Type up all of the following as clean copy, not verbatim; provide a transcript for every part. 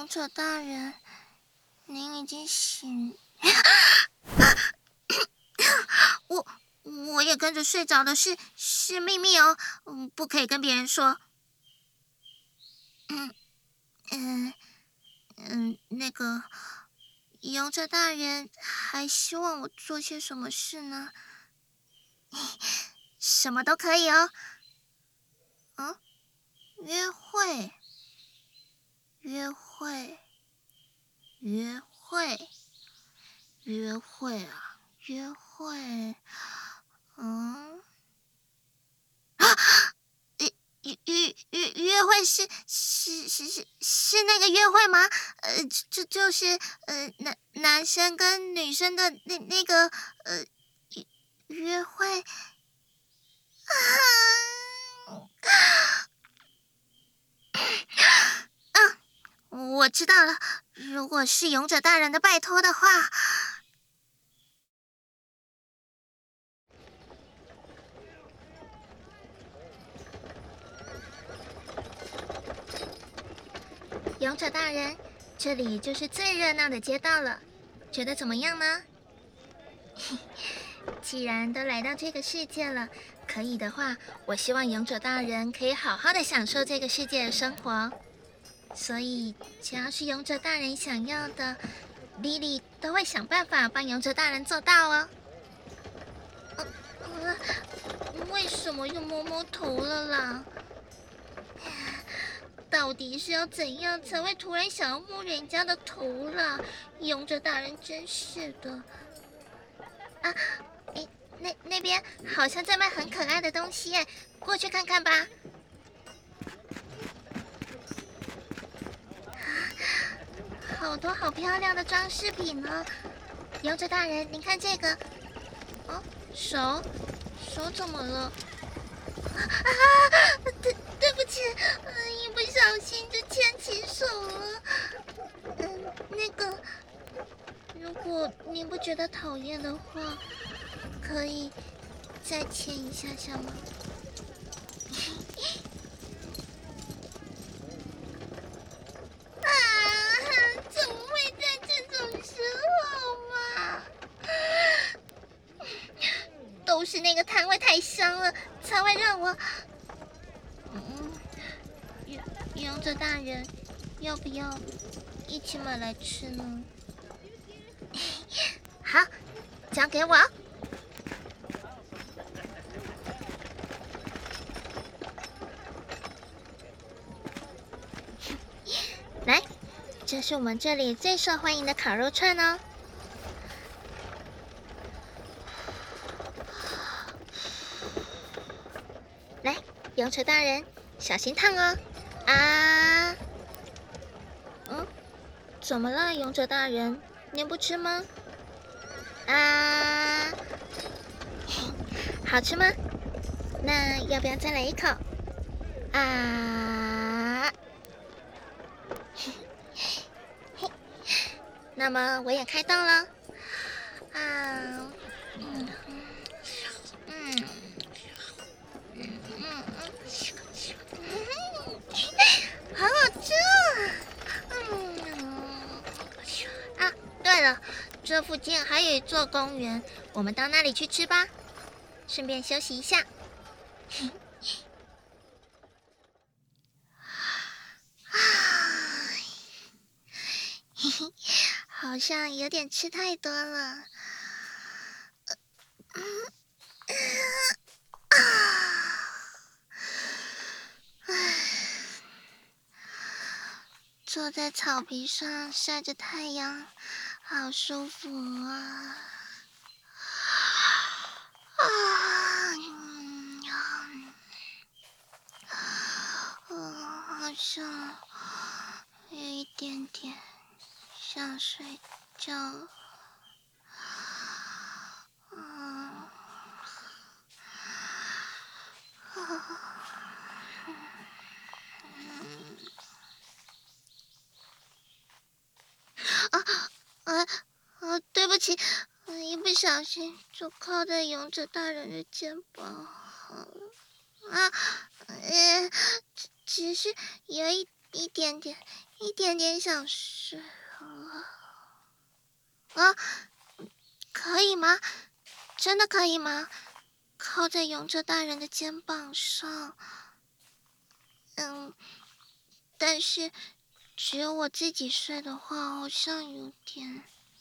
勇者大人，您已经醒。我也跟着睡着的是秘密哦，不可以跟别人说。那个勇者大人还希望我做些什么事呢？什么都可以哦。约会，约会，约会，约会啊，约会，约会是那个约会吗？就是男生跟女生的那个约会。我知道了，如果是勇者大人的拜托的话。勇者大人，这里就是最热闹的街道了，觉得怎么样呢？既然都来到这个世界了，可以的话，我希望勇者大人可以好好的享受这个世界的生活。所以，只要是勇者大人想要的，莉莉都会想办法帮勇者大人做到哦。为什么又摸摸头了啦？到底是要怎样才会突然想要摸人家的头啦？勇者大人真是的。啊，那边好像在卖很可爱的东西耶，过去看看吧。好多好漂亮的装饰品呢！勇者大人，您看这个。哦，手怎么了？对不起，一不小心就牵起手了。那个，如果您不觉得讨厌的话，可以再牵一下下吗？怎么会在这种时候嘛？都是那个摊位太香了，才会让我……勇者大人，要不要一起买来吃呢？好，交给我。来，这是我们这里最受欢迎的烤肉串哦。来，勇者大人，小心烫哦！啊，怎么了，勇者大人？您不吃吗？啊，好吃吗？那要不要再来一口？啊，那么我也开动了。好好吃啊！对了，这附近还有一座公园，我们到那里去吃吧，顺便休息一下。好像有点吃太多了。坐在草皮上晒着太阳，好舒服啊！好像有一点点想睡觉。对不起，一不小心就靠在勇者大人的肩膀只是有一点点一点点想睡了。啊，可以吗？真的可以吗？靠在勇者大人的肩膀上。但是只有我自己睡的话，好像有点……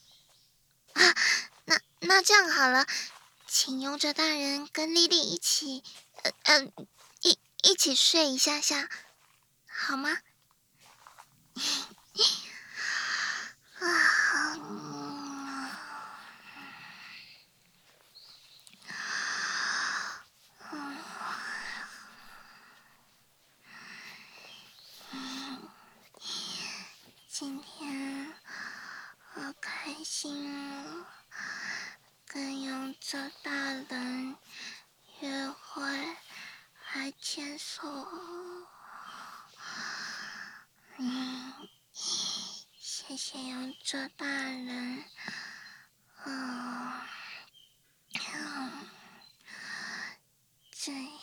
那这样好了，请勇者大人跟莉莉一起，一起睡一下下，好吗？今天好开心哦，跟勇者大人约会还牵手。谢谢勇者大人。这